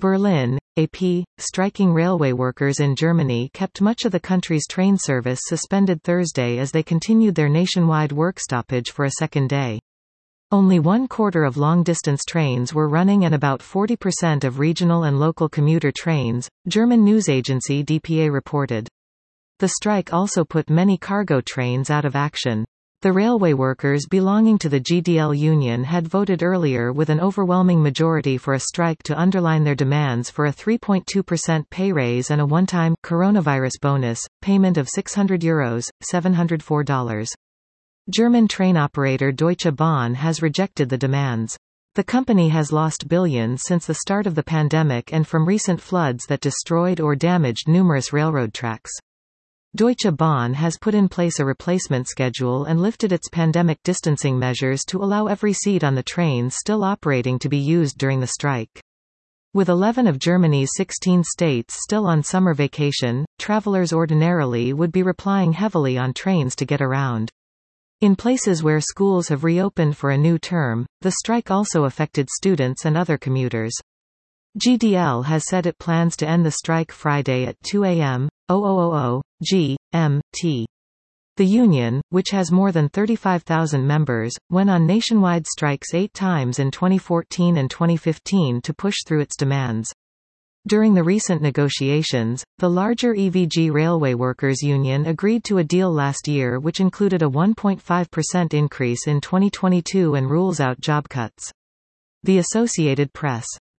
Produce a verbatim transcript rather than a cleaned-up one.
Berlin, A P. Striking railway workers in Germany kept much of the country's train service suspended Thursday as they continued their nationwide work stoppage for a second day. Only one quarter of long-distance trains were running and about forty percent of regional and local commuter trains, German news agency D P A reported. The strike also put many cargo trains out of action. The railway workers belonging to the G D L union had voted earlier with an overwhelming majority for a strike to underline their demands for a three point two percent pay raise and a one-time coronavirus bonus payment of six hundred euros, seven hundred four dollars. German train operator Deutsche Bahn has rejected the demands. The company has lost billions since the start of the pandemic and from recent floods that destroyed or damaged numerous railroad tracks. Deutsche Bahn has put in place a replacement schedule and lifted its pandemic distancing measures to allow every seat on the trains still operating to be used during the strike. With eleven of Germany's sixteen states still on summer vacation, travelers ordinarily would be relying heavily on trains to get around. In places where schools have reopened for a new term, the strike also affected students and other commuters. G D L has said it plans to end the strike Friday at two a m G M T. The union, which has more than thirty-five thousand members, went on nationwide strikes eight times in twenty fourteen and twenty fifteen to push through its demands. During the recent negotiations, the larger E V G Railway Workers Union agreed to a deal last year which included a one point five percent increase in twenty twenty-two and rules out job cuts. The Associated Press.